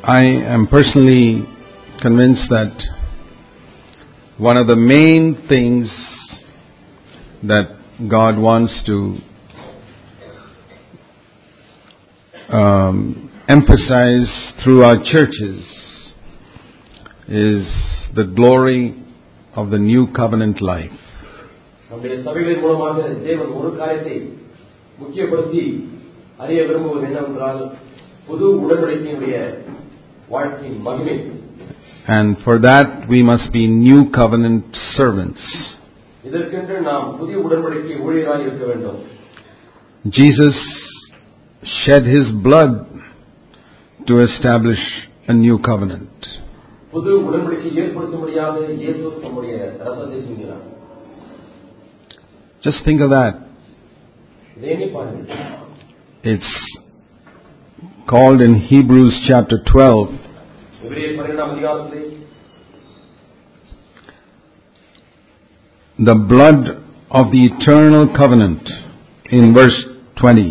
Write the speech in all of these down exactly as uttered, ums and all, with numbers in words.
I am personally convinced that one of the main things that God wants to um, emphasize through our churches is the glory of the new covenant life. நம்முடைய சபைகளின் மூலமாக தேவன் ஒரு காரியத்தை முக்கியப்படுத்தி அறிய விரும்புவது என்னவென்றால் புது உடன்படிக்கையினுடைய வாழ்க்கையின் மகிமை. And for that we must be new covenant servants. இதற்கென்று நாம் புதிய உடன்படிக்கை ஊழியராய் இருக்க வேண்டும். Jesus shed his blood to establish a new covenant. புது உடன்படிக்கை ஏற்படுத்தும்படியாக இயேசு தம்முடைய இரத்தத்தை சிந்தினார். Just think of that. It's called in Hebrews chapter twelve. The blood of the eternal covenant in verse twenty.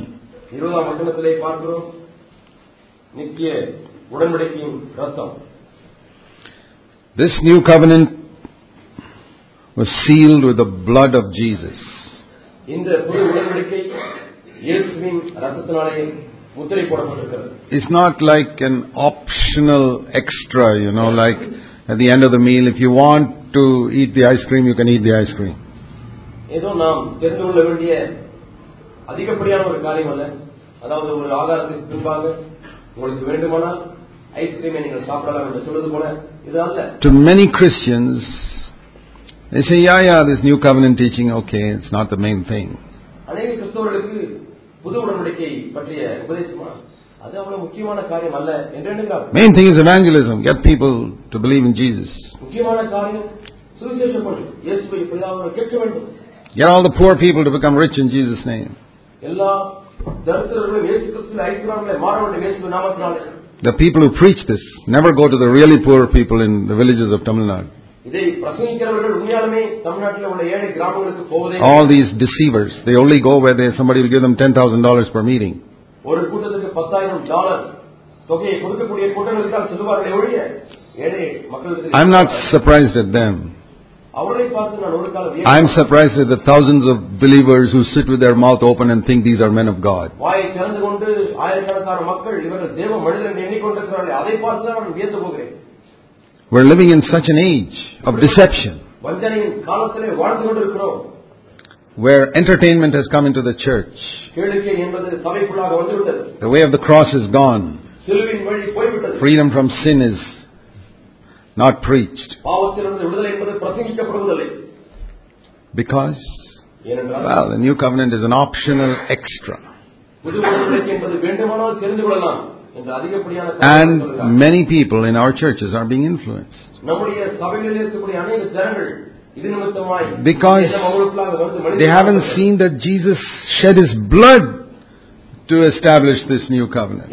This new covenant was sealed with the blood of Jesus. It's not like an optional extra, you know, like at the end of the meal, if you want to eat the ice cream, you can eat the ice cream. To many Christians, they say, yeah, yeah, this new covenant teaching, okay, it's not the main thing. Main thing is evangelism. Get people to believe in Jesus. Get all the poor people to become rich in Jesus' name. The people who preach this never go to the really poor people in the villages of Tamil Nadu. All these deceivers, they only go where they, somebody will give them ten thousand dollars per meeting. I'm not surprised at them. I'm surprised at the thousands of believers who sit with their mouth open and think these are men of God. We're living in such an age of deception, where entertainment has come into the church. The way of the cross is gone. Freedom from sin is not preached. Because, well, the new covenant is an optional extra. And many people in our churches are being influenced. Because they haven't seen that Jesus shed his blood to establish this new covenant.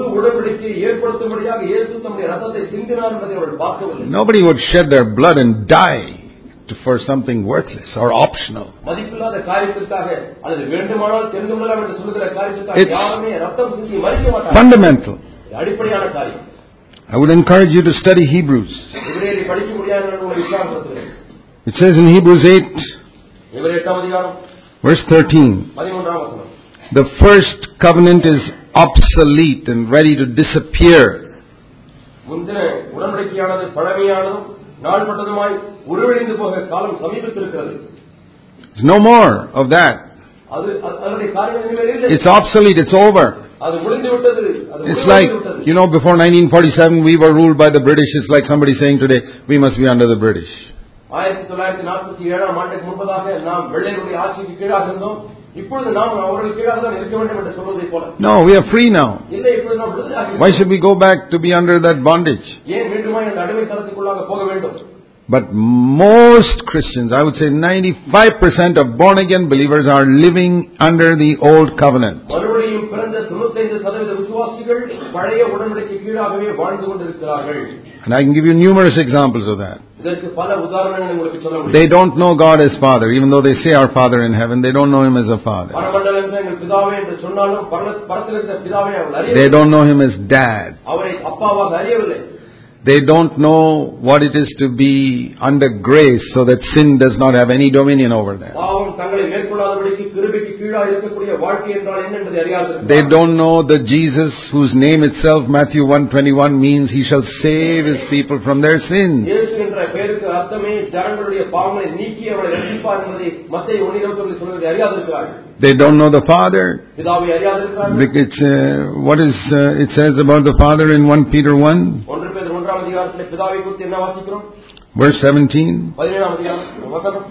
Nobody would shed their blood and die for something worthless or optional. It's fundamental. I would encourage you to study Hebrews. It says in Hebrews eight, verse thirteen, the first covenant is obsolete and ready to disappear. There's no more of that. It's obsolete, it's over. It's like, you know, before nineteen forty-seven we were ruled by the British. It's like somebody saying today, we must be under the British. No, we are free now. Why should we go back to be under that bondage? But most Christians, I would say ninety-five percent of born again believers are living under the old covenant. And I can give you numerous examples of that. இதற்கு பல உதாரணங்களை உங்களுக்கு சொல்ல முடியும். They don't know God as Father, even though they say our Father in heaven. They don't know Him as a Father. பரமண்டலத்தில் எங்கள் பிதாவே என்று சொன்னாலும் பரலோகத்தில் இருக்கிற பிதாவை அவர்கள் அறியவில்லை. They don't know Him as Dad. அவரை அப்பாவாக அறியவில்லை. They don't know what it is to be under grace, so that sin does not have any dominion over them. பாவம் தங்களை மேற்கொள்ளாதபடிக்கு கிருபைக்கு கீழாக இருக்கக்கூடிய வாழ்க்கை என்றால் என்ன என்பதை அறியாதவர்கள். They don't know the Jesus whose name itself, Matthew one twenty-one, means He shall save His people from their sins. இயேசு என்ற பெயருக்கு அர்த்தமே ஜனங்களுடைய பாவங்களை நீக்கி அவர்களை ரட்சிப்பார் என்பதை மத்தேயு ஒன்று இருபத்தொன்று சொல்வதை அறியாதிருக்கிறார்கள். They don't know the Father. பிதாவை அறியாதிருக்கிறார்கள். It's, uh, what is uh, it says about the Father in First Peter one? ஒன்று பேதுரு ஒன்றாம் அதிகாரத்திலே பிதாவை குறித்து என்ன வாசிக்கிறோம்? Verse seventeen. பதினேழாம் அதிகாரம் வசனம்.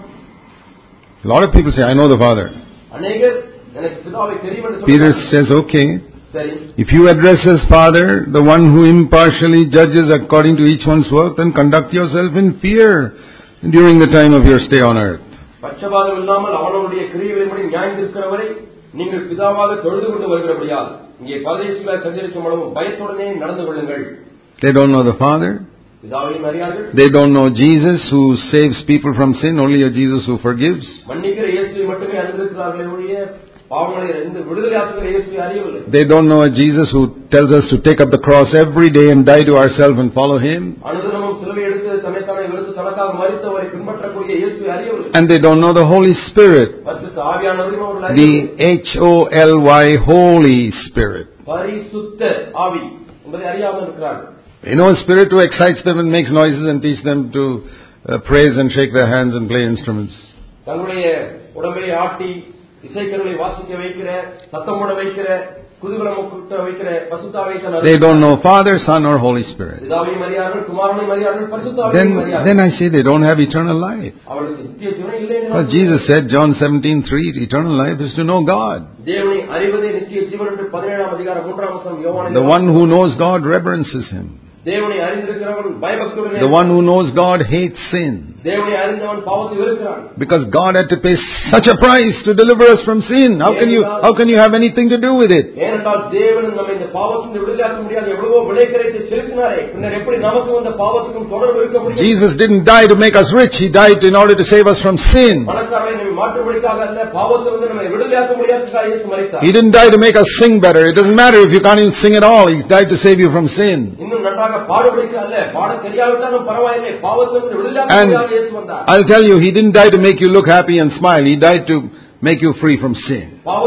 A lot of people say, I know the Father. அநேகர் எனக்கு பிதாவை தெரியும் என்று Peter சொல்றாங்க. says, okay. சரி. If you address as Father, the one who impartially judges according to each one's work, then conduct yourself in fear during the time of your stay on earth. பட்சபாதம் இல்லாமல் அவனுடைய கிரியைகளின்படி நியாயம் தீர்க்கிறவரை நீங்கள் பிதாவாக தொழுது கொண்டு வருகிறபடியால் இங்கே பரதேசில சஞ்சரிக்கும் அளவும் பயத்துடனே நடந்து கொள்ளுங்கள். They don't know the Father. பிதாவையும் அறியார்கள். They don't know Jesus who saves people from sin, only a Jesus who forgives. மன்னிக்கிற இயேசுவை மட்டுமே அறிந்திருக்கிறார்களே ஒழிய பாவங்களை இருந்து விடுதலையாக்குகிற இயேசுவை அறியவில்லை. They don't know a Jesus who tells us to take up the cross every day and die to ourselves and follow Him. அனுதினமும் சிலுவை எடுத்து தன்னைத்தானே வெறுத்து தனக்காக மரித்தவரை பின்பற்றக்கூடிய இயேசுவை அறியவில்லை. And they don't know the Holy Spirit. பரிசுத்த ஆவியானவரையும் அவர்கள் The அறியவில்லை. H O L Y Holy Spirit. பரிசுத்த ஆவி என்பதை அறியாமல் இருக்கிறார்கள். You know, a spirit who excites them and makes noises and teach them to uh, praise and shake their hands and play instruments. தங்களுடைய உடம்பை ஆட்டி இசைக்கருவியை வாசிக்க வைக்கிற சத்தம் போட வைக்கிற குதூகலம் கூட்ட வைக்கிற பரிசுத்தாவை. They don't know Father, Son or Holy Spirit. பிதாவையும் அறியார்கள், குமாரனையும் அறியார்கள், பரிசுத்தாவையும் Then, அறியார்கள். then I say they don't have eternal life. அவர்களுக்கு நித்திய ஜீவன் இல்லை என்று Because Jesus said, John seventeen three, eternal life is to know God. தேவனை அறிவதே நித்திய ஜீவன் என்று பதினேழாம் அதிகாரம் மூன்றாம் வசனம் யோவானில். The one who knows God reverences Him. தேவனை அறிந்திருக்கிறவன் பயபக்தியுடன். The one who knows God hates sin. தேவனை அறிந்தவன் பாவத்தை வெறுக்கிறான். Because God had to pay such a price to deliver us from sin. How can you, how can you have anything to do with it? ஏனென்றால் தேவன் நம்மை இந்த பாவத்திலிருந்து விடுதலையாக்க முடியாது எவ்வளவோ விலை கிரயத்தை செலுத்தினாரே, பின்னர் எப்படி நமக்கு இந்த பாவத்துக்கும் தொடர்பு இருக்க முடியும்? Jesus didn't die to make us rich. He died in order to save us from sin. பணக்காரரை நம்மை மாற்றும்படிக்காக அல்ல, பாவத்திலிருந்து நம்மை விடுதலையாக்க முடியாததற்காக இயேசு மரித்தார். He didn't die to make us sing better. It doesn't matter if you can't even sing at all. He died to save you from sin. இன்னும் நன்றாக பாடும்படிக்கு அல்ல, பாட தெரியாவிட்டாலும் பரவாயில்லை, பாவத்திலிருந்து விடுதலையாக்க முடியாத இயேசு வந்தார். I'll tell you, He didn't die to make you look happy and smile. He died to make you free from sin.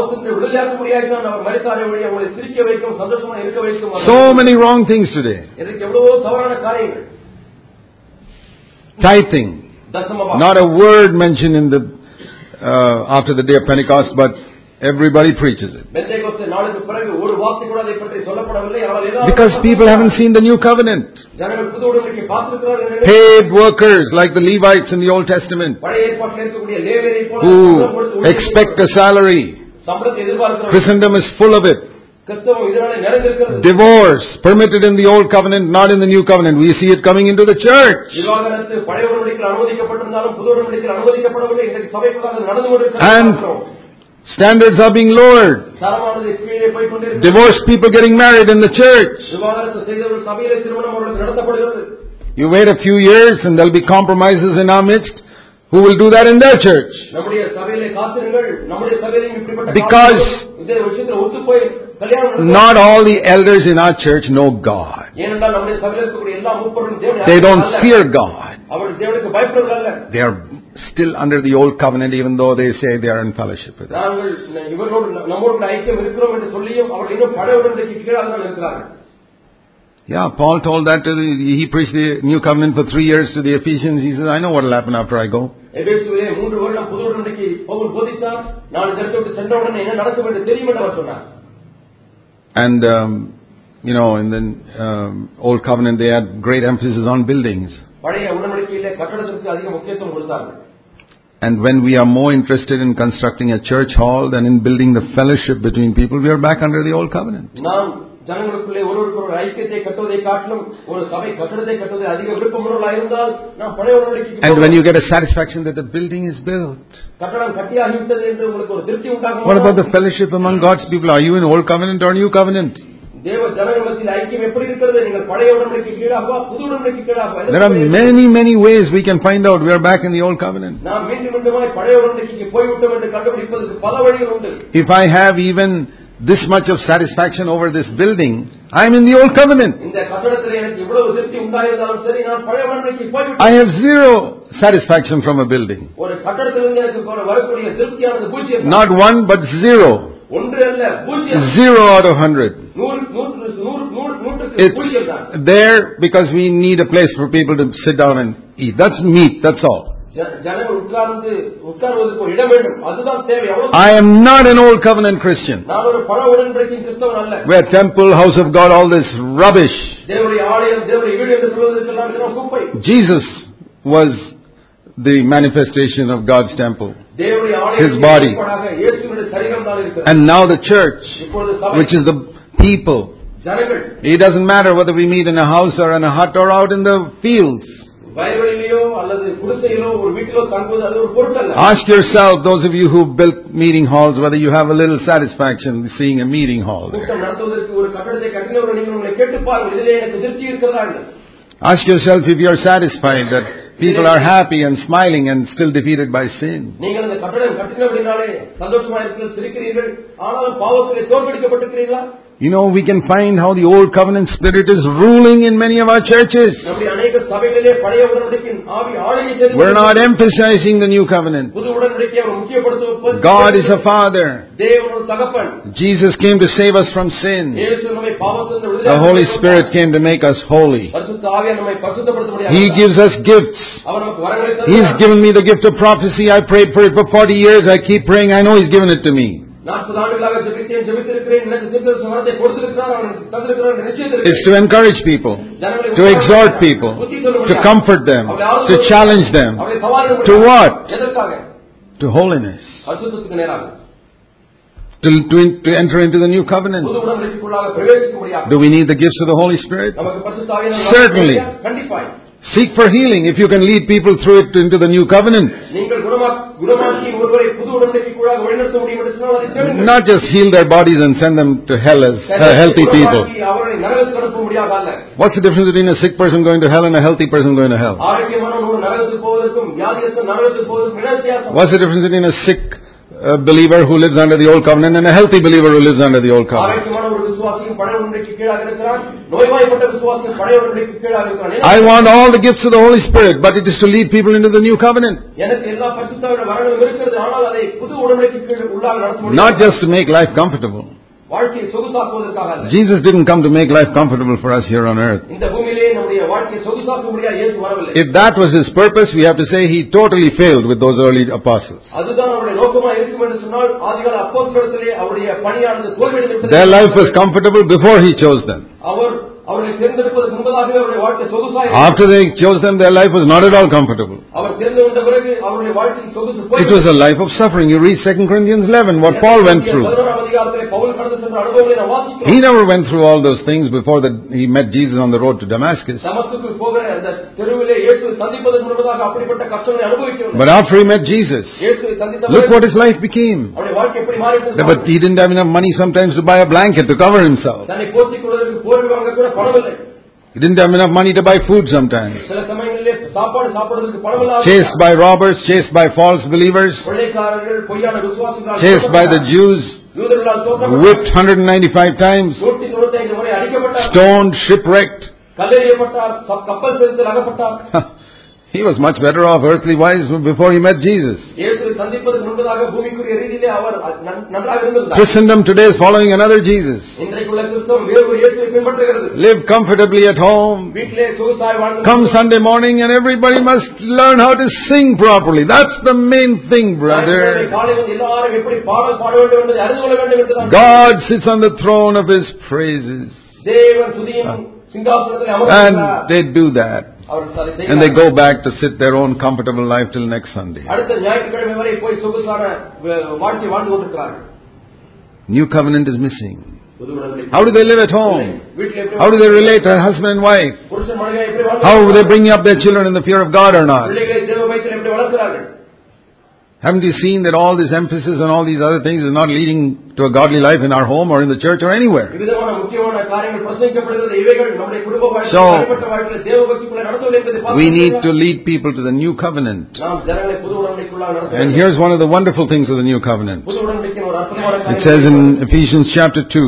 So many wrong things today. Tithing. Not a word mentioned in the uh, after the day of Pentecost, but everybody preaches it. Because people haven't seen the new covenant. Paid workers like the Levites in the Old Testament who expect a salary. Christendom is full of it. Divorce permitted in the Old Covenant, not in the New Covenant. We see it coming into the church. And standards are being lowered. Divorced people getting married in the church. You wait a few years and there will be compromises in our midst. Who will do that in their church? Because not all the elders in our church know God. They don't fear God. They are still under the old covenant, even though they say they are in fellowship with us. Yeah, Paul told that to the, he preached the new covenant for three years to the Ephesians. He says, I know what will happen after I go. And, um, you know, in the um, old covenant they had great emphasis on buildings. And when we are more interested in constructing a church hall than in building the fellowship between people, we are back under the old covenant. ஜனங்களுக்குள்ளே ஒருவருக்கு ஒரு ஐக்கியத்தை கட்டுவதை காட்டிலும் ஒரு சபை கட்டடத்தை கட்டுவதை அதிக விருப்பமுள்ளவர்களாக இருந்தால் நாம் பழைய உடன்படிக்கைக்கு. And when you get a satisfaction that the building is built, கட்டடம் கட்டியாகிவிட்டது என்று உங்களுக்கு ஒரு திருப்தி உண்டாகும். What about the fellowship among God's people? Are you in old covenant or new covenant? தேவ ஜனங்கள் மத்தியில் ஐக்கியம் எப்படி இருக்கிறது? நீங்கள் பழைய உடன்படிக்கைக்கு கீழாகவா புது உடன்படிக்கைக்கு கீழாகவா? There are many many ways we can find out we are back in the old covenant. நாம் மீண்டும் மீண்டுமாய் பழைய உடன்படிக்கைக்கு போய்விட்டோம் என்று கண்டுபிடிப்பதற்கு பல வழிகள் உண்டு. If I have even this much of satisfaction over this building, I am in the old covenant. இந்த கட்டடத்தில் எனக்கு இவ்வளவு திருப்தி உண்டாயிருந்தாலும் சரி, நான் பழைய உடன்படிக்கைக்கு போய்விட்டேன். I have zero satisfaction from a building. ஒரு கட்டடத்திலிருந்து எனக்கு வரக்கூடிய திருப்தியானது பூஜ்யம். Not one but zero. ஒன்று அல்ல, பூஜ்யம். Zero out of hundred. நூறு நூறு நூறு நூறு நூற்றுக்கு பூஜ்யம் தான். There because we need a place for people to sit down and eat. That's meat, that's all. ஜனங்கள் உட்கார்ந்து உட்கார்வதற்கு ஒரு இடம் வேண்டும், அதுதான் தேவை. I am not an old covenant Christian. நான் ஒரு பழைய உடன்படிக்கையின் கிறிஸ்தவன் அல்ல. Where temple, house of God, all this rubbish. தேவனுடைய ஆலயம், தேவனுடைய வீடு என்று சொல்வதற்கெல்லாம் இதெல்லாம் குப்பை. Jesus was the manifestation of God's temple. தேவனுடைய ஆலயம், His body. இயேசுவின் சரீரம் தான் இருக்கிறது. And now the church, which is the people. ஜனங்கள். It doesn't matter whether we meet in a house or in a hut or out in the fields. வயல்வெளியிலோ அல்லது குடிசையிலோ ஒரு வீட்டிலோ தங்குவது அது ஒரு பொருட்டல்ல. Ask yourself, those of you who built meeting halls, whether you have a little satisfaction seeing a meeting hall there. கூட்டம் நடத்துவதற்கு ஒரு கட்டடத்தை கட்டினவர்கள் நீங்கள் உங்களை கேட்டு பாருங்கள், இதிலே எனக்கு திருப்தி இருக்கிறதா என்று. Ask yourself if you are satisfied that people are happy and smiling and still defeated by sin. நீங்கள் இந்த கட்டடம் கட்டினபடினாலே சந்தோஷமா இருக்கிறீர்கள், சிரிக்கிறீர்கள், ஆனாலும் பாவத்திலே தோற்கடிக்கப்பட்டிருக்கிறீர்களா? You know, we can find how the old covenant spirit is ruling in many of our churches. We're not emphasizing the new covenant. God is a father. Jesus came to save us from sin. The Holy Spirit came to make us holy. He gives us gifts. He's given me the gift of prophecy. I prayed for it for forty years. I keep praying. I know He's given it to me. It's to encourage people, to exhort people, to comfort them, to challenge them. To what? To holiness. To, to, to enter into the new covenant. Do we need the gifts of the Holy Spirit? Certainly. Seek for healing if you can lead people through it into the new covenant. Not just heal their bodies and send them to hell as uh, healthy people. What's the difference between a sick person going to hell and a healthy person going to hell? What's the difference between a sick uh, believer who lives under the old covenant and a healthy believer who lives under the old covenant? I want all the gifts of the Holy Spirit, but it is to lead people into the new covenant. Not just to make life comfortable. Jesus didn't come to make life comfortable for us here on earth. If that was His purpose, we have to say He totally failed with those early apostles. Their life was comfortable before He chose them. After they chose them, their life was not at all comfortable. It was a life of suffering. You read Second Corinthians eleven, what Paul went through. He never went through all those things before that he met Jesus on the road to Damascus. But after he met Jesus, look what his life became. But he didn't have enough money sometimes to buy a blanket to cover himself. He didn't have enough money to buy food sometimes. Chased by robbers, chased by false believers, chased by the Jews, whipped one hundred ninety-five times, stoned, shipwrecked. He was much better off earthly wise before he met Jesus. Christendom today is following another Jesus. Live comfortably at home. Come Sunday morning and everybody must learn how to sing properly. That's the main thing, brother. God sits on the throne of His praises. And they do that. And they go back to sit their own comfortable life till next Sunday. New covenant is missing. How do they live at home? How do they relate to husband and wife? How do they bring up their children in the fear of God or not? Haven't you seen that all this emphasis on all these other things is not leading to a godly life in our home or in the church or anywhere? So, we need to lead people to the new covenant. And here's one of the wonderful things of the new covenant. It says in Ephesians chapter two,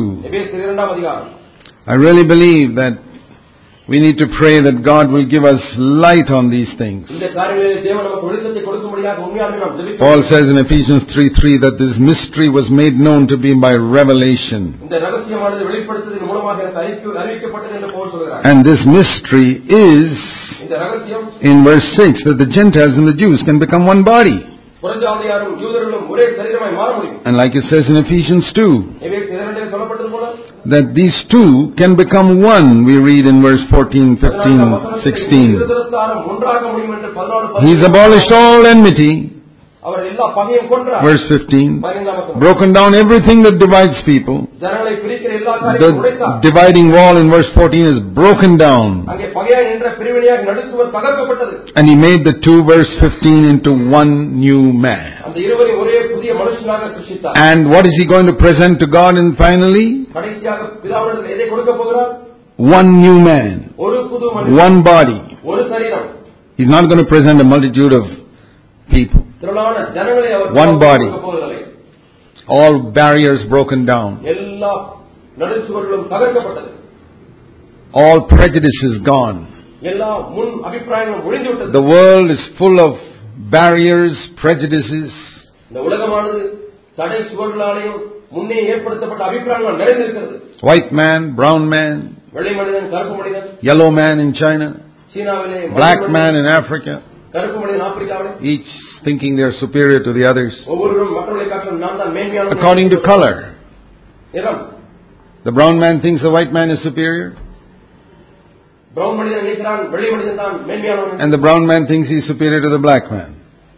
I really believe that we need to pray that God will give us light on these things. Paul says in Ephesians three three that this mystery was made known to be by revelation. And this mystery is, in verse six, that the Gentiles and the Jews can become one body. And like it says in Ephesians two, that these two can become one, we read in verse fourteen, fifteen, sixteen. He's abolished all enmity. Verse fifteen, broken down everything that divides people. The dividing wall in verse fourteen is broken down. And he made the two, verse fifteen, into one new man. And what is he going to present to God in finally? One new man. One body. He's not going to present a multitude of people. One body. All barriers broken down. All prejudices gone. The world is full of barriers, prejudices. White man, brown man, yellow man in China, black man in Africa. Each thinking they are superior to the others according to color. The brown man thinks the white man is superior, and the brown man thinks he is superior to the black man.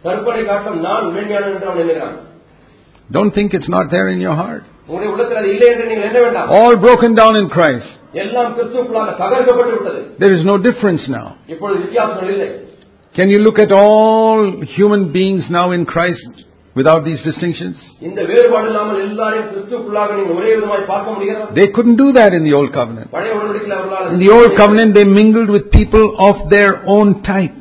Don't think it's not there in your heart. All broken down in Christ. There is no difference now. Can you look at all human beings now in Christ without these distinctions? They couldn't do that in the Old Covenent. In the Old Covenant, they mingled with people of their own type.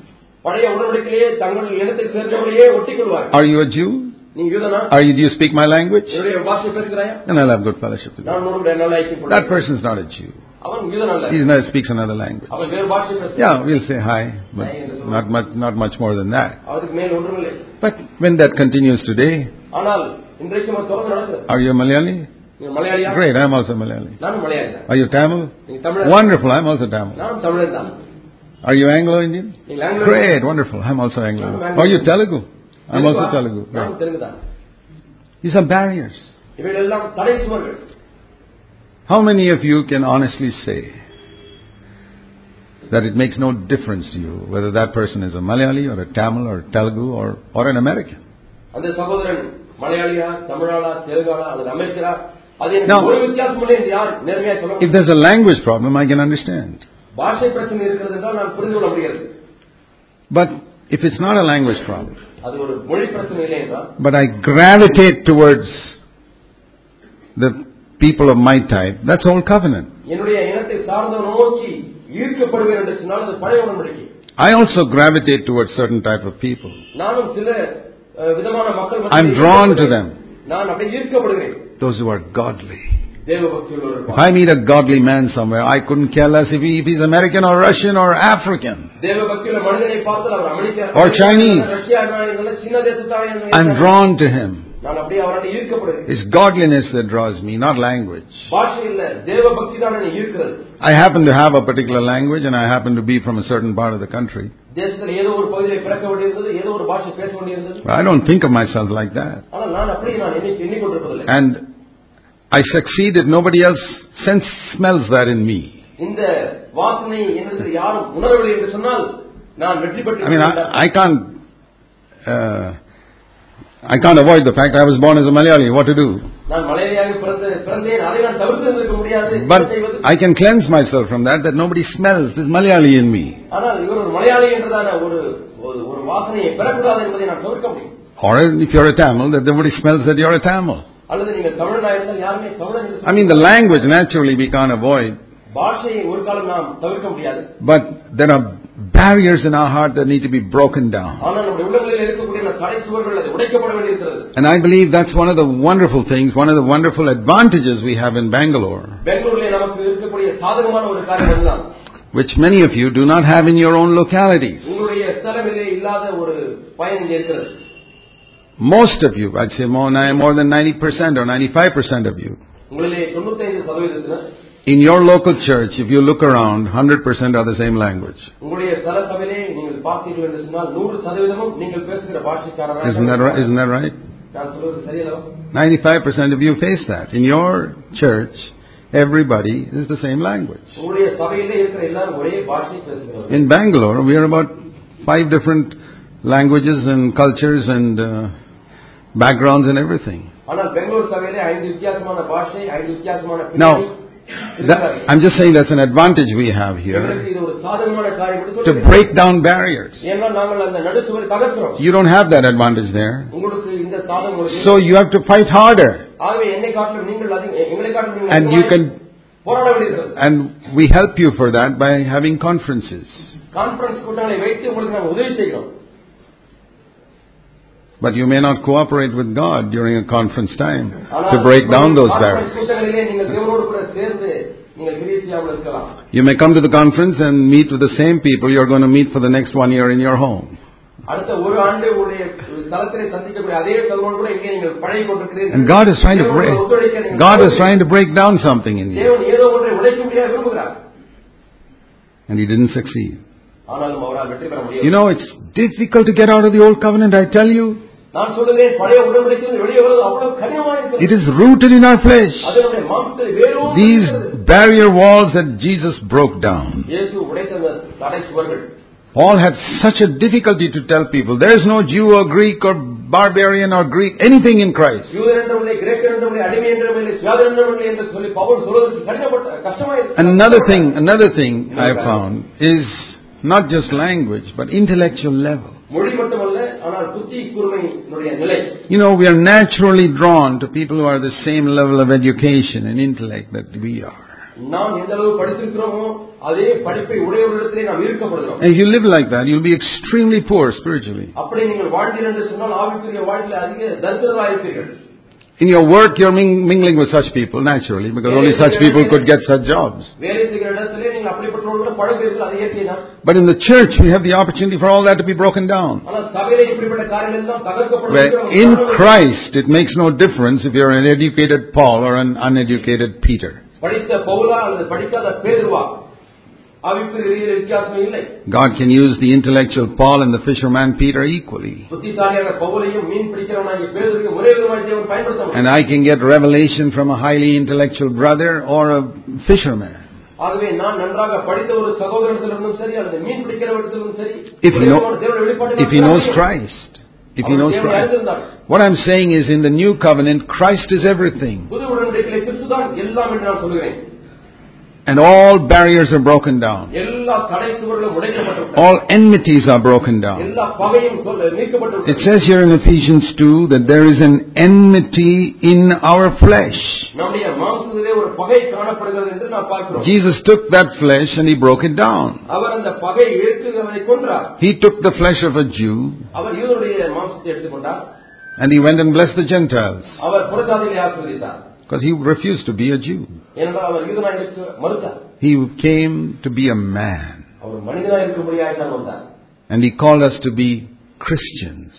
Are you a Jew? Are you, do you speak my language? Then I'll have good fellowship with you. That person is not a Jew. He speaks another language. Yeah, we'll say hi, but not much, not much more than that. But when that continues today, are you a Malayali? Great, I'm also Malayali. Are you Tamil? Wonderful, I'm also Tamil. Are you Anglo-Indian? Great, wonderful, I'm also Anglo. Are you Telugu? I'm also Telugu. Right. These are barriers. How many of you can honestly say that it makes no difference to you whether that person is a Malayali or a Tamil or a Telugu or, or an American? Now, if there's a language problem, I can understand. But if it's not a language problem, but I gravitate towards the people of my type, that's Old Covenant. I also gravitate towards certain type of people. I'm drawn to them. Those who are godly. If I meet a godly man somewhere, I couldn't care less if, he, if he's American or Russian or African or Chinese. I'm drawn to him. It's godliness that draws me, not language. I happen to have a particular language and I happen to be from a certain part of the country. But I don't think of myself like that. And I succeed if nobody else sense smells that in me. I mean, I, I can't uh, I can't avoid the fact I was born as a Malayali. What to do? But I can cleanse myself from that, that nobody smells this Malayali in me. Or if you're a Tamil, that nobody smells that you're a Tamil. அல்லது நீங்க தமிழனா இருந்தால் யாருமே தமிழன் என்று I mean, the language naturally we can't avoid. பாஷையை ஒரு காலம் நாம் தவிர்க்க முடியாது. But there are barriers in our heart that need to be broken down. ஆனால் நம்முடைய உள்ளங்களில் இருக்கக்கூடிய அந்த தடை சுவர்கள் அது உடைக்கப்பட வேண்டியிருக்கிறது. And I believe that's one of the wonderful things, one of the wonderful advantages we have in Bangalore. பெங்களூரிலே நமக்கு இருக்கக்கூடிய சாதகமான ஒரு காரியம் அதுதான். Which many of you do not have in your own localities. உங்களுடைய ஸ்தலத்திலே இல்லாத ஒரு பயன் இங்கே இருக்கிறது. Most of you, I'd say more, more than ninety percent or ninety-five percent of you. உங்களிலே தொண்ணூற்றைந்து சதவீதத்தினர் in your local church, if you look around, one hundred percent are the same language. Isn't that right? Isn't that right? ninety-five percent of you face that. In your church, everybody is the same language. In Bangalore, we are about five different languages and cultures and uh, backgrounds and everything. Now, that, I'm just saying that's an advantage we have here to break down barriers. You don't have that advantage there. So you have to fight harder. And you can, and we help you for that by having conferences. But you may not cooperate with God during a conference time to break down those barriers. You may come to the conference and meet with the same people you're going to meet for the next one year in your home. And God is trying to break, God is trying to break down something in you. And He didn't succeed. You know, it's difficult to get out of the old covenant, I tell you. It is rooted in our flesh. These barrier walls that Jesus broke down. Paul had such a difficulty to tell people there is no Jew or Greek or barbarian or Greek, anything in Christ. Another thing, another thing I found is not just language, but intellectual level. You know, we are naturally drawn to people who are the same level of education and intellect that we are. And if you live like that, you'll be extremely poor spiritually. In your work, you're mingling with such people, naturally, because only such people could get such jobs. But in the church, we have the opportunity for all that to be broken down. Where in Christ, it makes no difference if you're an educated Paul or an uneducated Peter. God can use the intellectual Paul and the fisherman Peter equally. And I can get revelation from a highly intellectual brother or a fisherman. If he, know, if he knows Christ. If he knows Christ. What I'm saying is, in the new covenant, Christ is everything. And all barriers are broken down. All enmities are broken down. It says here in Ephesians two that there is an enmity in our flesh. Jesus took that flesh and He broke it down. He took the flesh of a Jew and He went and blessed the Gentiles. Because He refused to be a Jew. He came to be a man. And He called us to be Christians.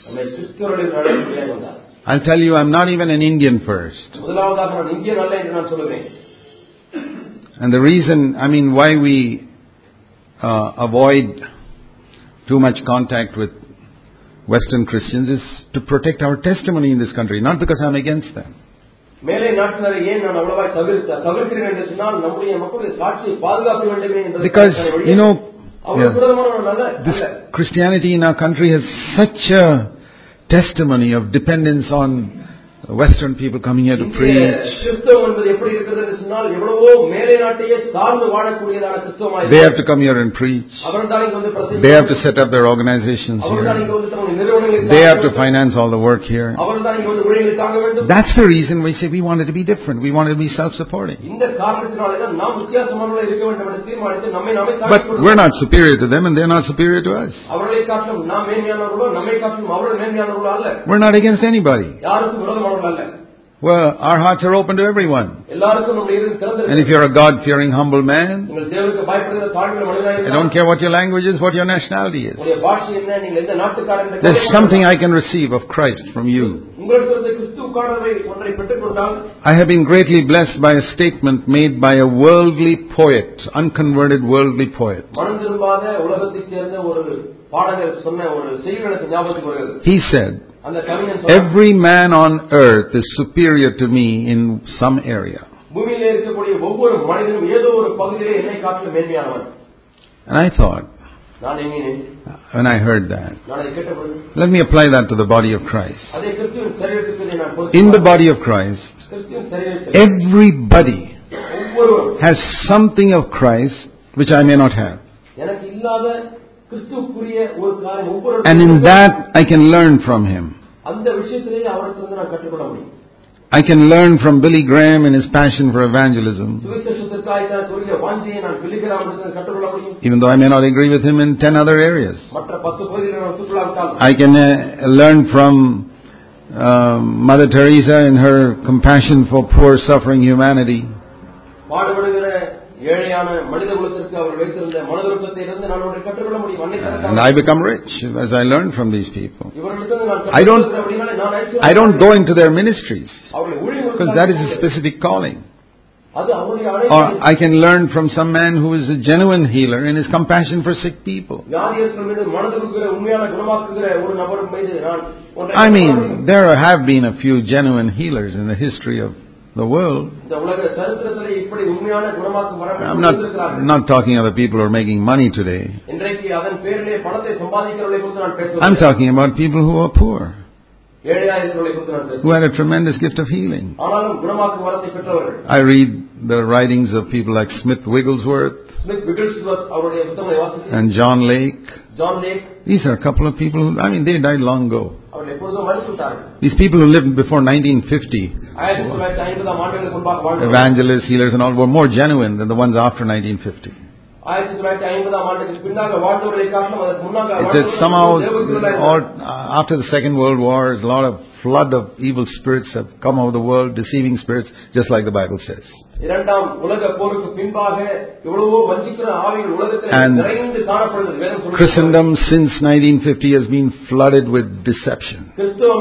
I'll tell you, I'm not even an Indian first. And the reason, I mean, why we uh, avoid too much contact with Western Christians is to protect our testimony in this country, not because I'm against them. Because, you know, yeah, this Christianity in our country has such a testimony of dependence on Western people coming here to preach. They have to come here and preach. They have to set up their organizations here. They have to finance all the work here. That's the reason we say we wanted to be different. We wanted to be self-supporting. But we're not superior to them and they're not superior to us. We're not against anybody. Well, our hearts are open to everyone. And if you're a God-fearing, humble man, I don't care what your language is, what your nationality is. There's something I can receive of Christ from you. I have been greatly blessed by a statement made by a worldly poet, unconverted worldly poet. He said, every man on earth is superior to me in some area. And I thought, when I heard that, let me apply that to the body of Christ. In the body of Christ, everybody has something of Christ which I may not have. And in that I can learn from him. I can learn from Billy Graham in his passion for evangelism. Even though I may not agree with him in ten other areas. I can uh, learn from uh, Mother Teresa in her compassion for poor suffering humanity. And I become rich as I learn from these people. I don't, I don't go into their ministries because that is a specific calling. Or I can learn from some man who is a genuine healer in his compassion for sick people. I mean, there have been a few genuine healers in the history of the world. I'm not, not talking of the people who are making money today. I'm talking about people who are poor, who had a tremendous gift of healing. I read the writings of people like Smith Wigglesworth and John Lake. These are a couple of people who, I mean, they died long ago. These people who lived before nineteen fifty, evangelists, healers and all, were more genuine than the ones after nineteen fifty. It's just somehow, or after the Second World War, a lot of flood of evil spirits have come over the world, deceiving spirits, just like the Bible says. And Christendom since nineteen fifty has been flooded with deception.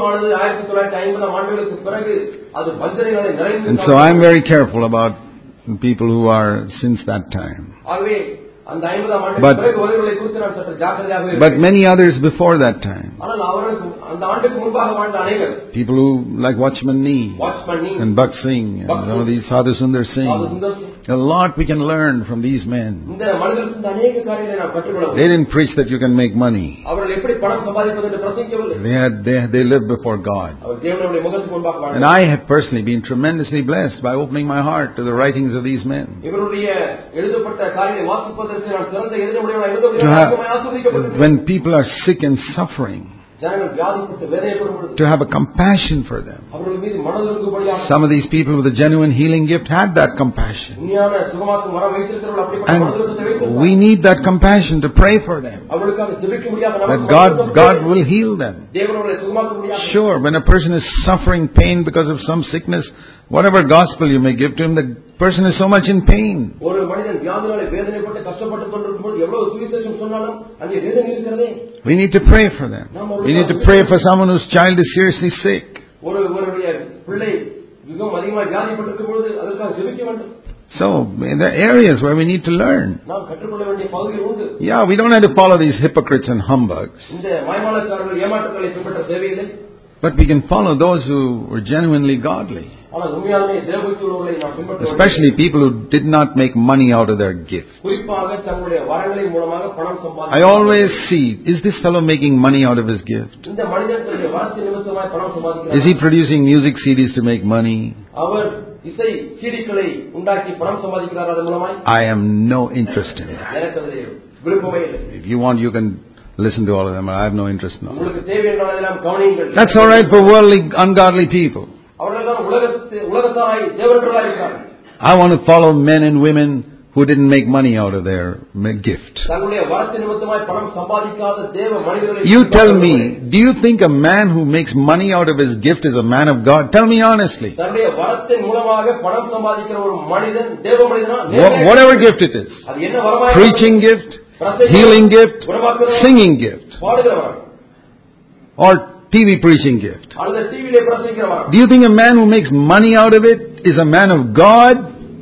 And so I'm very careful about people who are since that time. But, but many others before that time. People who, like Watchman Nee and Buck Singh and some of these Sadhu Sundar Singh. A lot we can learn from these men. They didn't preach that you can make money. They had, they, they lived before God. And I have personally been tremendously blessed by opening my heart to the writings of these men. To have, when people are sick and suffering, to have a compassion for them. Some of these people with a genuine healing gift had that compassion. And we need that compassion to pray for them. That God, God will heal them. Sure, when a person is suffering pain because of some sickness, whatever gospel you may give to him, the person is so much in pain. We need to pray for them. We need to pray for someone whose child is seriously sick. So, there are areas where we need to learn. Yeah, we don't have to follow these hypocrites and humbugs. But we can follow those who were genuinely godly. Especially people who did not make money out of their gift. I always see, is this fellow making money out of his gift? Is he producing music C Ds to make money? I am no interest in that. If you want, you can listen to all of them. I have no interest in all. That's all right for worldly, ungodly people. I want to follow men and women who didn't make money out of their gift. You tell me, do you think a man who makes money out of his gift is a man of God? Tell me honestly. Whatever gift it is. Preaching gift, healing gift, singing gift, or T V preaching gift. Do you think a man who makes money out of it is a man of God?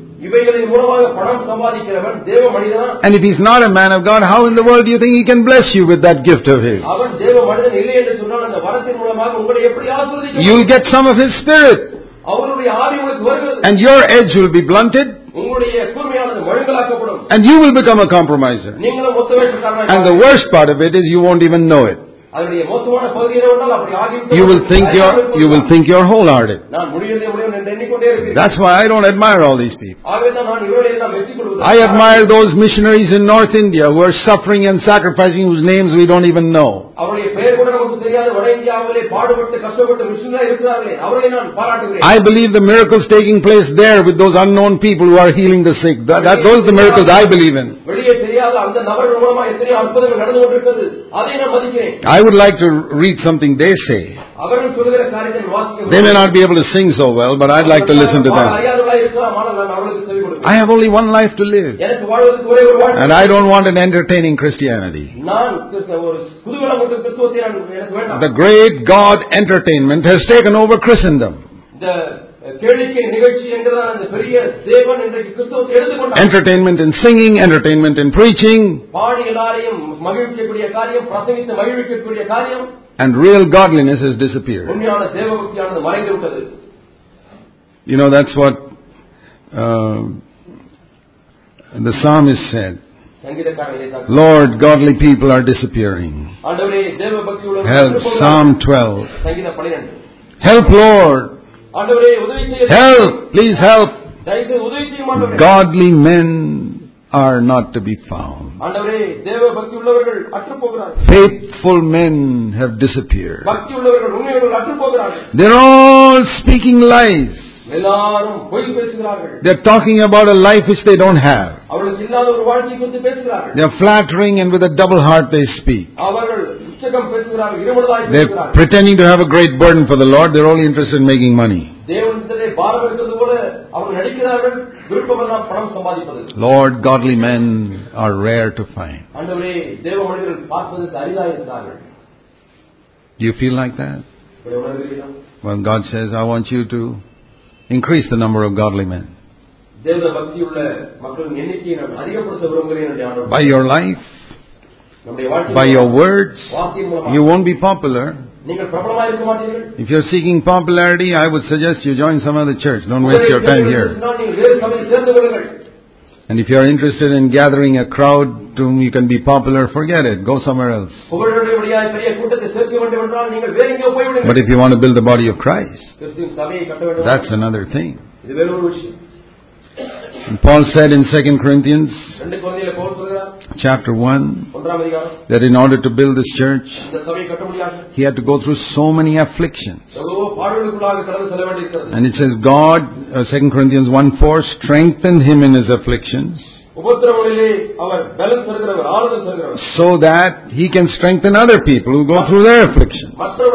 And if he's not a man of God, how in the world do you think he can bless you with that gift of his? You'll get some of his spirit, and your edge will be blunted, and you will become a compromiser. And the worst part of it is you won't even know it. You will think you're, you will think you're wholehearted. That's why I don't admire all these people. I admire those missionaries in North India who are suffering and sacrificing, whose names we don't even know. I believe the miracles taking place there with those unknown people who are healing the sick. That, that, those are the miracles I believe in. I would like to read something they say. They may not be able to sing so well, but I'd like to listen to them. I have only one life to live, and I don't want an entertaining Christianity. The great God entertainment has taken over Christendom. Entertainment in singing, entertainment in preaching, and real godliness has disappeared. You know, that's what uh, the psalmist said. Lord, godly people are disappearing. Help, Psalm twelve. Help, Lord. Help, please help. Godly men are not to be found. Faithful men have disappeared. They're all speaking lies. They're talking about a life which they don't have. They're flattering, and with a double heart they speak. They're pretending to have a great burden for the Lord. They're only interested in making money. Lord, godly men are rare to find. Do you feel like that? Well, God says, I want you to increase the number of godly men. By your life, by your words, you won't be popular. If you're seeking popularity, I would suggest you join some other church. Don't waste your time here. And if you're interested in gathering a crowd to whom you can be popular, forget it. Go somewhere else. But if you want to build the body of Christ, that's another thing. And Paul said in Second Corinthians chapter one that in order to build this church, he had to go through so many afflictions. And it says God, uh, Second Corinthians one four, strengthened him in his afflictions, so that he can strengthen other people who go through their afflictions.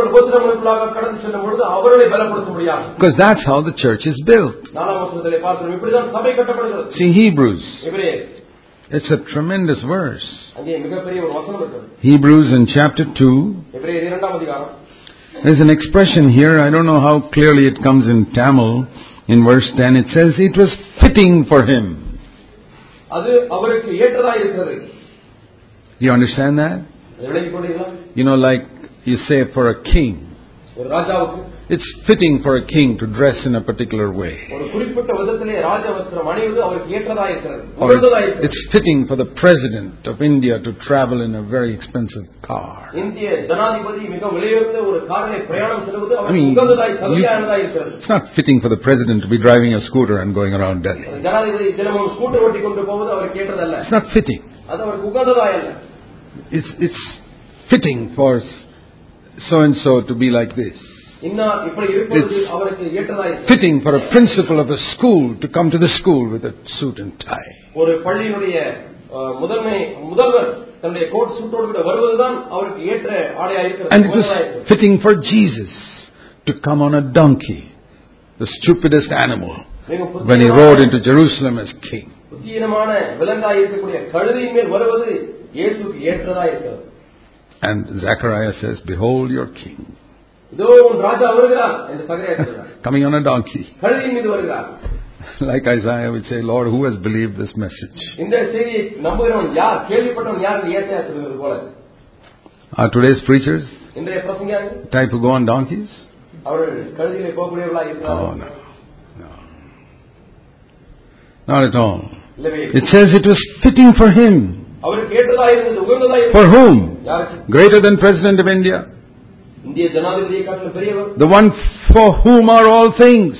Because that's how the church is built. See, Hebrews. It's a tremendous verse. Hebrews in chapter two. There's an expression here, I don't know how clearly it comes in Tamil. In verse ten, it says, it was fitting for him. You understand that? You know, like you say for a king, It's fitting for a king to dress in a particular way. ஒரு குறிப்பிட்ட விதத்திலே ராஜ வஸ்திரம் அணிவது அவருக்கு ஏற்றதா இருக்கிறது. Or it's fitting for the president of India to travel in a very expensive car. இந்திய ஜனாதிபதி மிக விலையுயர்ந்த ஒரு காரிலே பிரயாணம் செய்வது அவருக்கு உகந்ததாய் தகுதியானதா இருக்கிறது. It's not fitting for the president to be driving a scooter and going around Delhi. ஜனாதிபதி தினமும் ஸ்கூட்டர் ஓட்டி கொண்டு போவது அவருக்கு ஏற்றதல்ல. It's not fitting. அது அவருக்கு உகந்ததாய் அல்ல. It's it's fitting for so and so to be like this. It's fitting for a principal of a school to come to the school with a suit and tie. And it was fitting for Jesus to come on a donkey, the stupidest animal, when he rode into Jerusalem as king. And Zechariah says, "Behold your king, coming on a donkey." Like Isaiah would say, "Lord, who has believed this message?" Are today's preachers type who go on donkeys? Oh no, no, not at all. It says it was fitting for him. For whom? Greater than President of India? The one for whom are all things.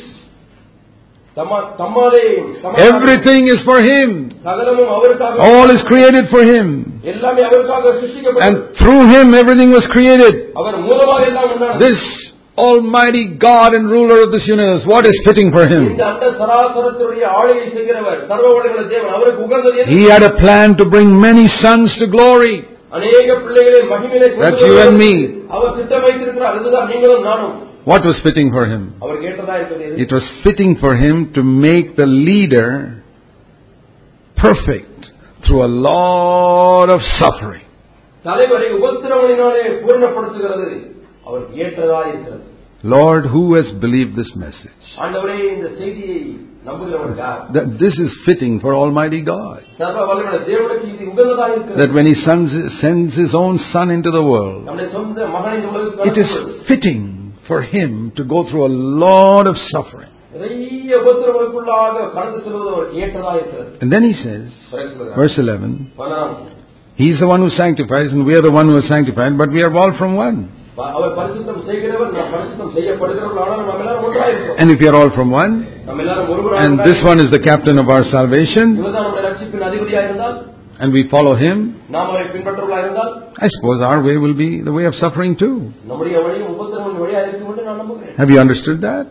Everything is for him. All is created for him. And through him everything was created. This Almighty God and ruler of this universe, what is fitting for him? He had a plan to bring many sons to glory. That's you and me. What was fitting for him? It was fitting for him to make the leader perfect through a lot of suffering. Lord, who has believed this message? That this is fitting for Almighty God. That when He sends His own Son into the world, it is fitting for Him to go through a lot of suffering. And then He says, verse eleven, He's the one who sanctifies and we are the one who is sanctified, but we are all from one. And if we are all from one, and this one is the captain of our salvation, and we follow him, I suppose our way will be the way of suffering too. Have you understood that?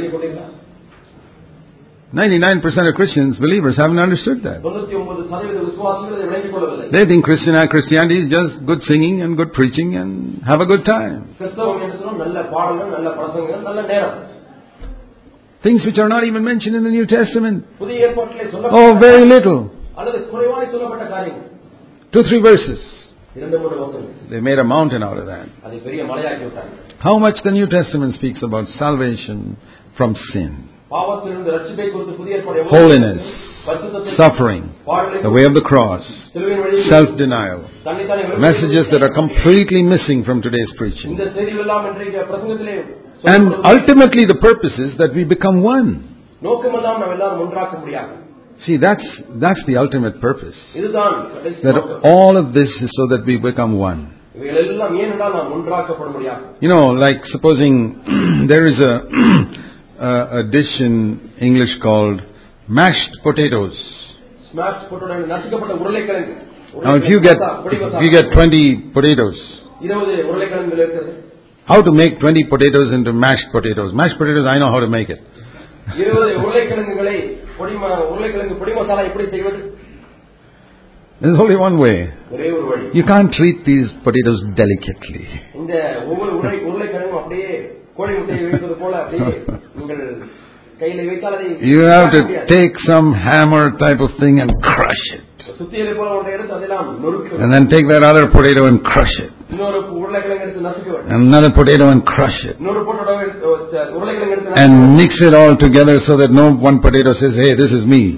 ninety-nine percent of Christians, believers, haven't understood that. They think Christian Christianity is just good singing and good preaching and have a good time. Things which are not even mentioned in the New Testament. Oh, very little. Two, three verses. They made a mountain out of that. How much the New Testament speaks about salvation from sin. Holiness, suffering, the way of the cross, self-denial, messages that are completely missing from today's preaching. And ultimately the purpose is that we become one. See, that's that's the ultimate purpose. That all of this is so that we become one. You know, like supposing there is a Uh, a dish in English called mashed potatoes. Smashed potatoes. Now, if you get if you get twenty potatoes, how to make twenty potatoes into mashed potatoes? Mashed potatoes, I know how to make it. There's only one way. You can't treat these potatoes delicately. You have to take some hammer type of thing and crush it. And then take that other potato and crush it. Another potato and crush it. And mix it all together so that no one potato says, "Hey, this is me."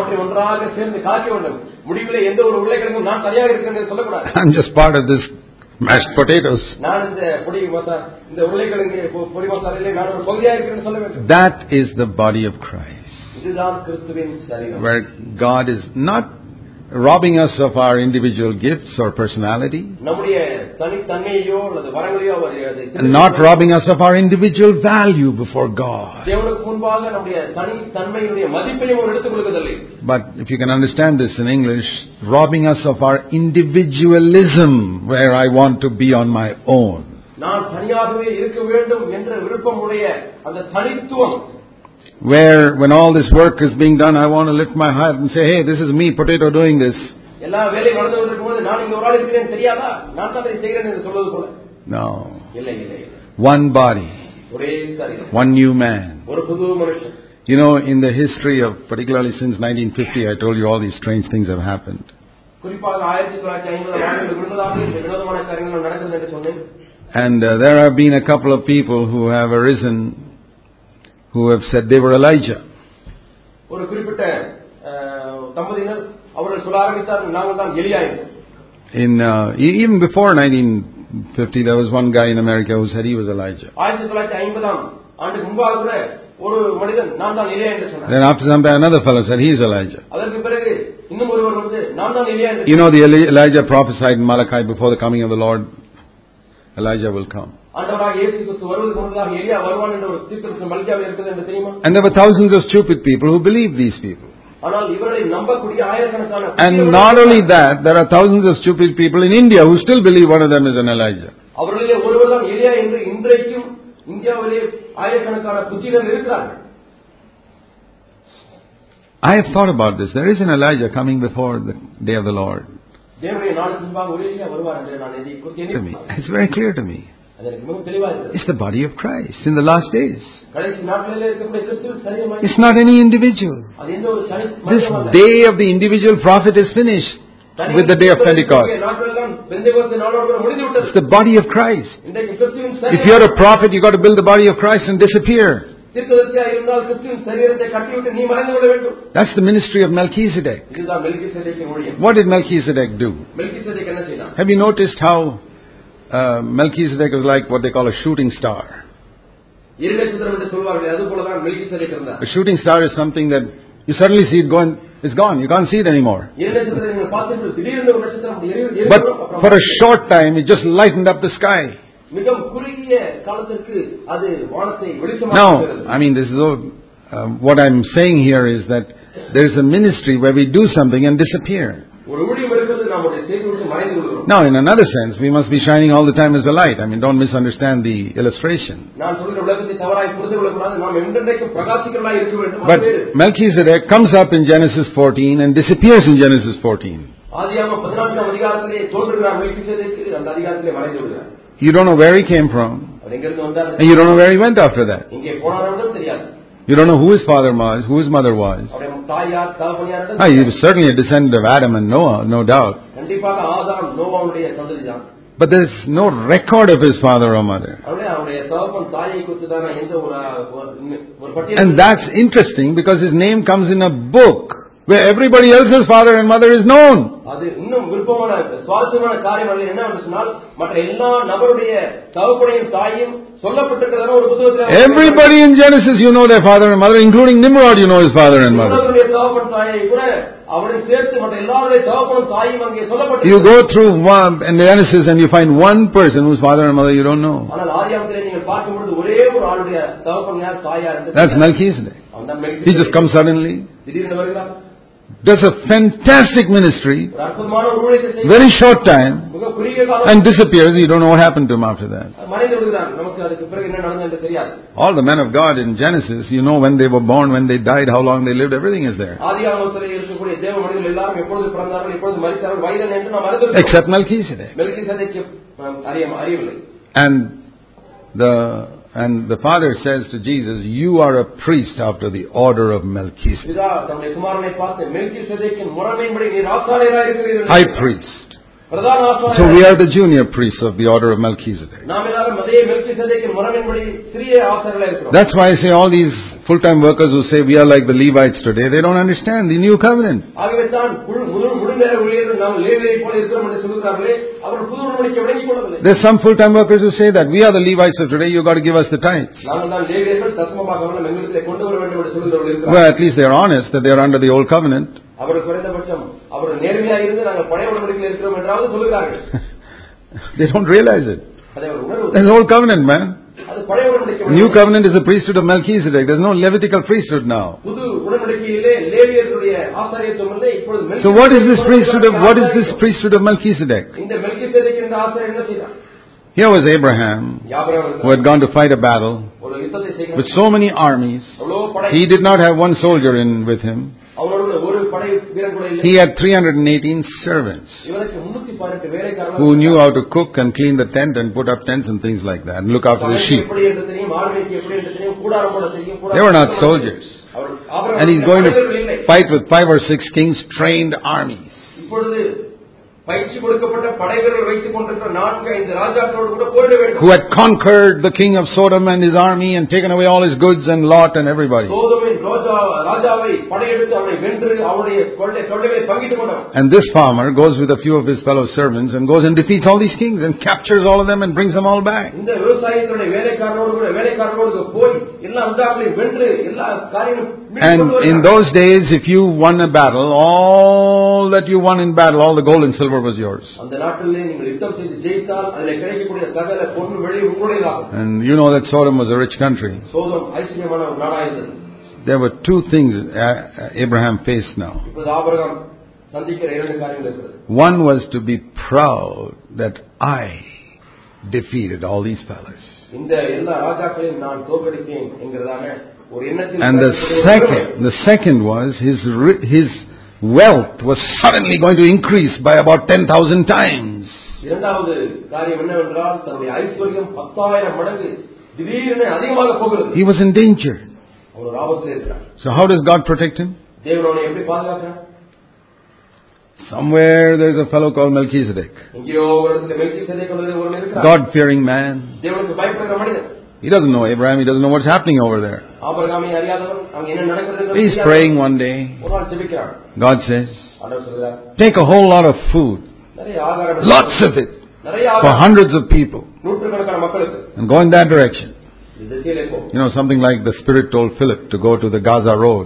I'm just part of this mashed potatoes. That is the body of Christ, where God is not robbing us of our individual gifts or personality, and not robbing us of our individual value before God. But if you can understand this in English, robbing us of our individualism, where I want to be on my own. Where when all this work is being done, I want to lift my heart and say, hey, this is me, potato, doing this. No. One body. One new man. You know, in the history of, particularly since nineteen fifty, I told you all these strange things have happened. And uh, there have been a couple of people who have arisen who have said they were Elijah. In uh, even before nineteen fifty, there was one guy in America who said he was Elijah. Then after some time, another fellow said he's Elijah. You know, the Elijah prophesied in Malachi, before the coming of the Lord, Elijah will come. And there were thousands of stupid people who believed these people. And not only that, there are thousands of stupid people in India who still believe one of them is an Elijah. I have thought about this. There is an Elijah coming before the day of the Lord. It's very clear to me. It's the body of Christ in the last days. It's not any individual. This day of the individual prophet is finished with the day of Pentecost. It's the body of Christ. If you're a prophet, you've got to build the body of Christ and disappear. That's the ministry of Melchizedek. What did Melchizedek do? Have you noticed how uh, Melchizedek is like what they call a shooting star? A shooting star is something that you suddenly see it going, it's gone. You can't see it anymore. But for a short time, it just lightened up the sky. Now, I mean, this is all, uh, what I'm saying here is that there is a ministry where we do something and disappear. Now, in another sense, we must be shining all the time as a light. I mean, don't misunderstand the illustration. But Melchizedek comes up in Genesis fourteen and disappears in Genesis fourteen. You don't know where he came from, and you don't know where he went after that. You don't know who his father was, who his mother was. Ah, he was certainly a descendant of Adam and Noah, no doubt. But there is no record of his father or mother. And that's interesting because his name comes in a book where everybody else's father and mother is known. Everybody in Genesis, you know their father and mother, including Nimrod, you know his father and mother. You go through one, in Genesis and you find one person whose father and mother you don't know. That's Melchizedek. He just comes suddenly. Does a fantastic ministry, very short time, and disappears. You don't know what happened to him after that. All the men of God in Genesis, you know when they were born, when they died, how long they lived, everything is there. Except Melchizedek. And the And the Father says to Jesus, you are a priest after the order of Melchizedek. High priest. So we are the junior priests of the order of Melchizedek. That's why I say all these full-time workers who say we are like the Levites today, they don't understand the new covenant. There's some full-time workers who say that we are the Levites of today, you got to give us the tithes. Well, at least they are honest that they are under the old covenant. They don't realize it. There's an old covenant, man. The new covenant is the priesthood of Melchizedek. There's no Levitical priesthood now. So what is this priesthood of what is this priesthood of Melchizedek? Here was Abraham, who had gone to fight a battle with so many armies. He did not have one soldier in with him. He had three hundred eighteen servants who knew how to cook and clean the tent and put up tents and things like that and look after the sheep. They were not soldiers. And he's going to fight with five or six kings, trained armies. Who had conquered the king of Sodom and his army and taken away all his goods and Lot and everybody. And this farmer goes with a few of his fellow servants and goes and defeats all these kings and captures all of them and brings them all back. And in those days, if you won a battle, all that you won in battle, all the gold and silver was yours. And you know that Sodom was a rich country. There were two things Abraham faced now. One was to be proud that I defeated all these fellas. And the second, the second was his his wealth was suddenly going to increase by about ten thousand times. He was in danger. So how does God protect him? Somewhere there is a fellow called Melchizedek. God-fearing man. He doesn't know Abraham. He doesn't know what's happening over there. He's praying one day. God says, take a whole lot of food. Lots of it. For hundreds of people. And go in that direction. You know, something like the Spirit told Philip to go to the Gaza road.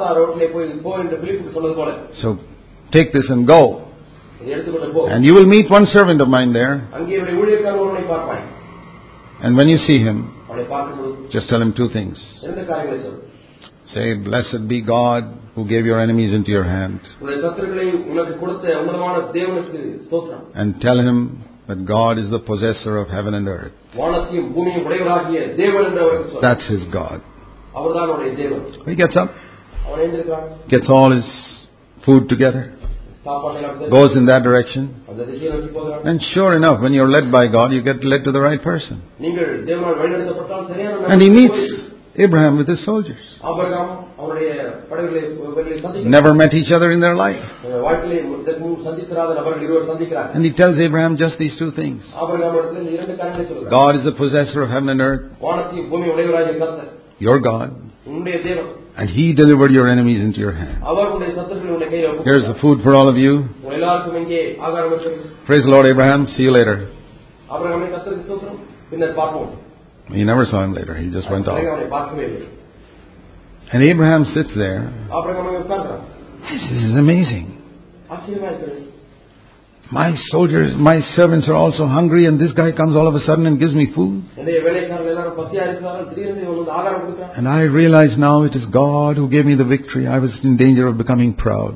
So, take this and go. And you will meet one servant of mine there. And when you see him, just tell him two things. Say, blessed be God who gave your enemies into your hand. And tell him that God is the possessor of heaven and earth. That's his God. He gets up, gets all his food together, goes in that direction, and sure enough, when you're led by God, you get led to the right person. And he meets Abraham with his soldiers. Never met each other in their life. And he tells Abraham just these two things. God is the possessor of heaven and earth. Your God. And He delivered your enemies into your hand. Here's the food for all of you. Praise the Lord, Abraham. See you later. He never saw him later. He just went off. And Abraham sits there. This is amazing. My soldiers, my servants are also hungry, and this guy comes all of a sudden and gives me food. And I realize now it is God who gave me the victory. I was in danger of becoming proud.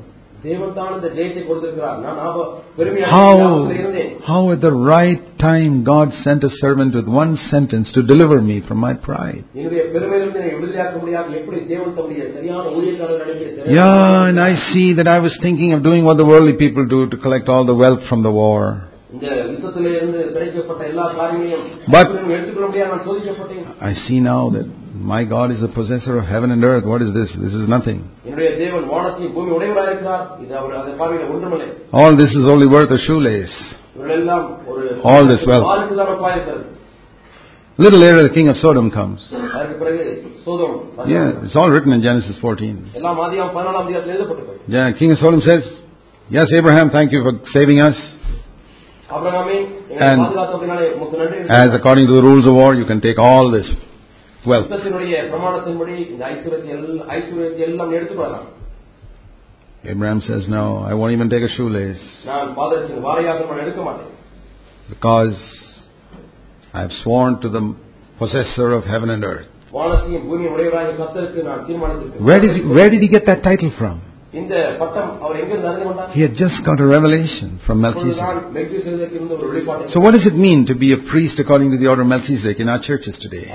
How, how at the right time God sent a servant with one sentence to deliver me from my pride. Yeah, and I see that I was thinking of doing what the worldly people do to collect all the wealth from the war. But I see now that my God is the possessor of heaven and earth. What is this? This is nothing. All this is only worth a shoelace. All this wealth. A little later, the king of Sodom comes. Yeah, it's all written in Genesis fourteen. Yeah, king of Sodom says, "Yes, Abraham, thank you for saving us. And as according to the rules of war, you can take all this wealth." Abraham says, "No, I won't even take a shoelace. Because I have sworn to the possessor of heaven and earth." Where did he, where did he get that title from? He had just got a revelation from Melchizedek. So what does it mean to be a priest according to the order of Melchizedek in our churches today?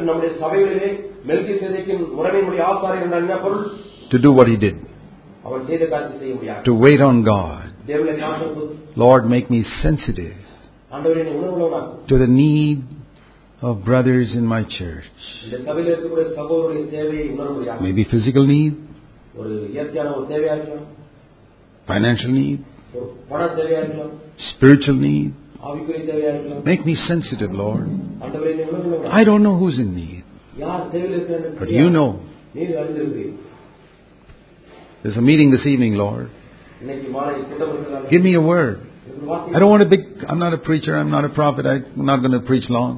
To do what he did. To wait on God. Lord, make me sensitive to the need of brothers in my church. Maybe physical need, financial need, spiritual need. Make me sensitive, Lord. I don't know who's in need, but you know. There's a meeting this evening, Lord. Give me a word. I don't want a big, I'm not a preacher, I'm not a prophet, I'm not going to preach long.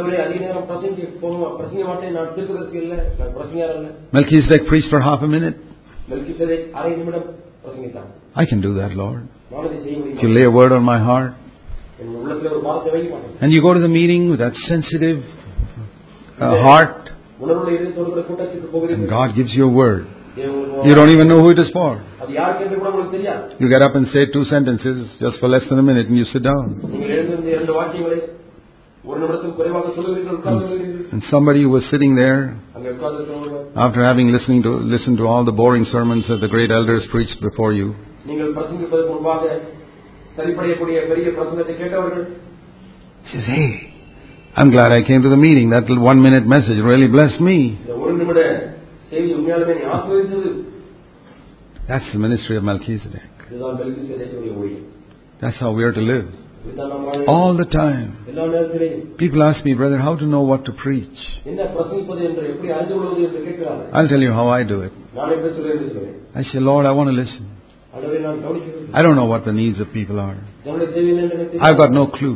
Melchizedek preached for half a minute. I can do that, Lord. If you lay a word on my heart, and you go to the meeting with that sensitive uh, heart, and God gives you a word. You don't even know who it is for. You get up and say two sentences just for less than a minute and you sit down. And somebody who was sitting there after having listening to listened to all the boring sermons that the great elders preached before you says, "Hey, I'm glad I came to the meeting. That one minute message really blessed me." That's the ministry of Melchizedek. That's how we are to live. All the time. People ask me, "Brother, how to know what to preach?" I'll tell you how I do it. I say, "Lord, I want to listen. I don't know what the needs of people are. I've got no clue.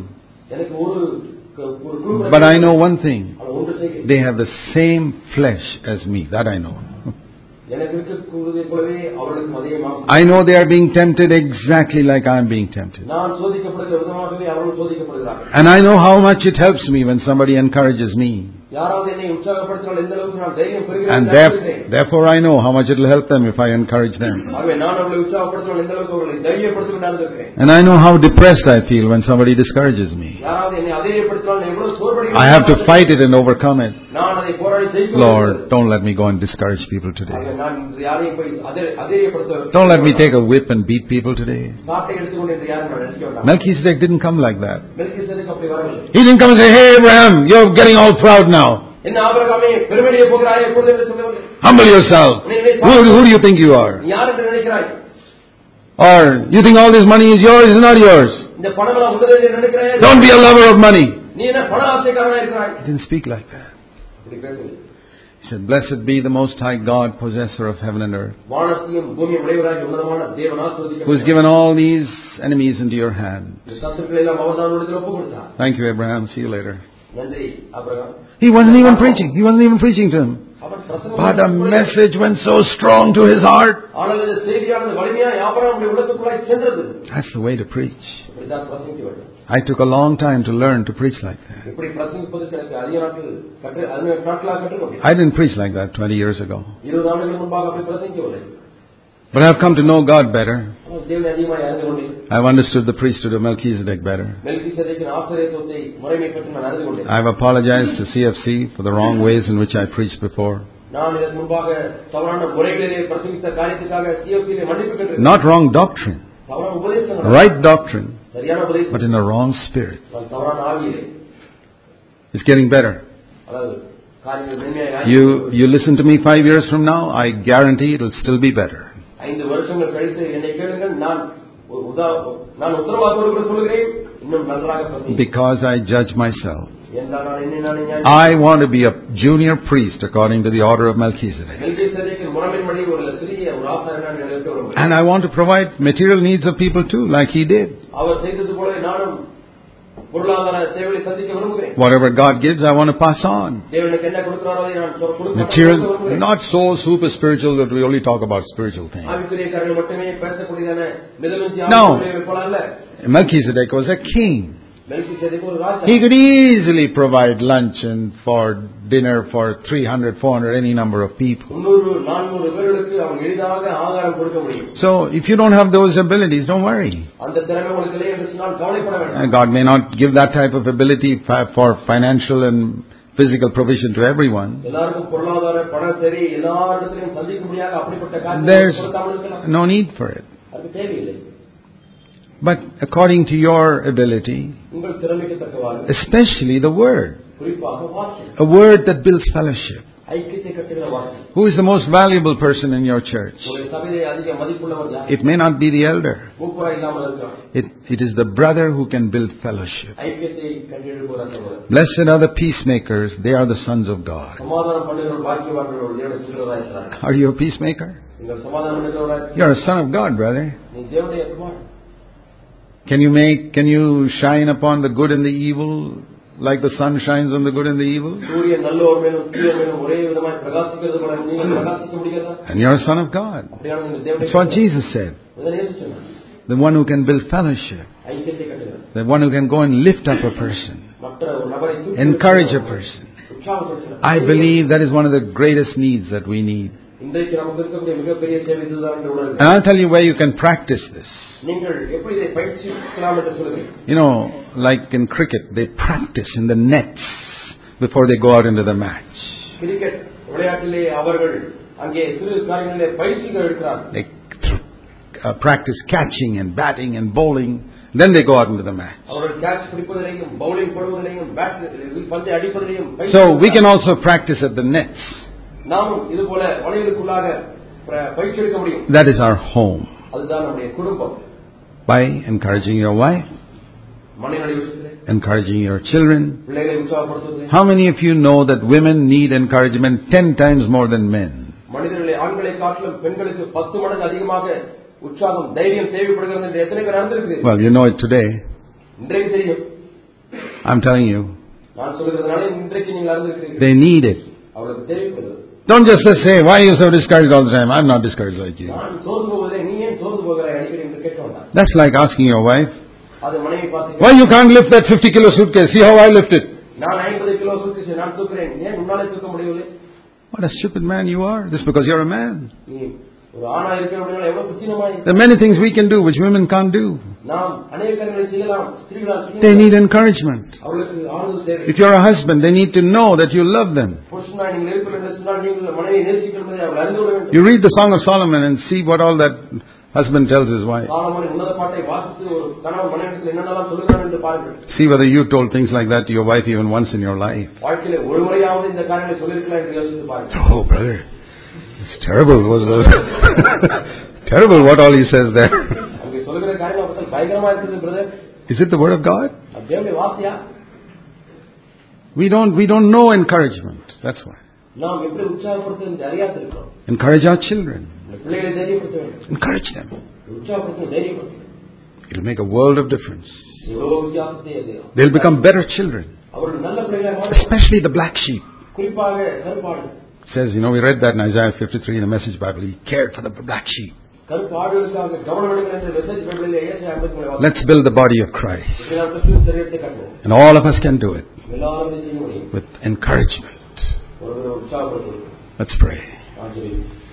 But I know one thing. They have the same flesh as me. That I know. I know they are being tempted exactly like I am being tempted. And I know how much it helps me when somebody encourages me. And therefore I know how much it will help them if I encourage them. And I know how depressed I feel when somebody discourages me. I have to fight it and overcome it. Lord, don't let me go and discourage people today. Don't let me take a whip and beat people today. Melchizedek didn't come like that. He didn't come and say, "Hey Abraham, you're getting all proud now. Humble yourself. Who, who do you think you are? Or you think all this money is yours? It's not yours. Don't be a lover of money." He didn't speak like that. He said, "Blessed be the Most High God, possessor of heaven and earth, who has given all these enemies into your hands." Thank you, Abraham. See you later. He wasn't even preaching. He wasn't even preaching to him. But the message went so strong to his heart. That's the way to preach. I took a long time to learn to preach like that. I didn't preach like that twenty years ago. But I've come to know God better. I've understood the priesthood of Melchizedek better. I've apologized to C F C for the wrong ways in which I preached before. Not wrong doctrine. Right doctrine. But in the wrong spirit. It's getting better. You, you listen to me five years from now, I guarantee it will still be better. because I judge myself. I want to be a junior priest according to the order of Melchizedek. And I want to provide material needs of people too, like he did. Whatever God gives, I want to pass on. Material, not so super spiritual that we only talk about spiritual things. No. Melchizedek was a king. He could easily provide lunch and for dinner for three hundred, four hundred, any number of people. So if you don't have those abilities, don't worry. God may not give that type of ability for financial and physical provision to everyone. There's no need for it. But according to your ability, especially the Word, a Word that builds fellowship. Who is the most valuable person in your church? It may not be the elder. It, it is the brother who can build fellowship. Blessed are the peacemakers, they are the sons of God. Are you a peacemaker? You're a son of God, brother. Can you make, can you shine upon the good and the evil like the sun shines on the good and the evil? And you're a son of God. That's what Jesus said. The one who can build fellowship. The one who can go and lift up a person. Encourage a person. I believe that is one of the greatest needs that we need. And I'll tell you where you can practice this. You know, like in cricket, they practice in the nets before they go out into the match. They uh, practice catching and batting and bowling. Then they go out into the match. So we can also practice at the nets. That is our home. By encouraging your wife, encouraging your children. How many of you know that women need encouragement ten times more than men? Well, you know it today. I'm telling you. They need it. Don't just say, why are you so discouraged all the time? I'm not discouraged like you. That's like asking your wife, why you can't lift that fifty kilo suitcase? See how I lift it. What a stupid man you are. This is because you're a man. There are many things we can do which women can't do. They need encouragement. If you're a husband, they need to know that you love them. You read the Song of Solomon and see what all that husband tells his wife. See whether you told things like that to your wife even once in your life. Oh, brother. It's terrible. Terrible what all he says there. Is it the word of God? We don't, we don't know encouragement. That's why. Encourage our children. Encourage them. It'll make a world of difference. They'll become better children. Especially the black sheep. It says, you know, we read that in Isaiah fifty-three in the Message Bible. He cared for the black sheep. Let's build the body of Christ. And all of us can do it. With encouragement. Let's pray.